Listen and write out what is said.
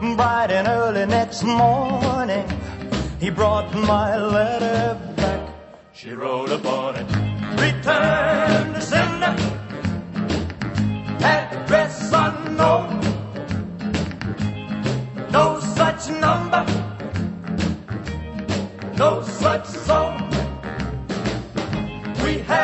Bright and early next morning, he brought my letter back. She wrote upon it, return to sender, address unknown, no such number, no such zone. We had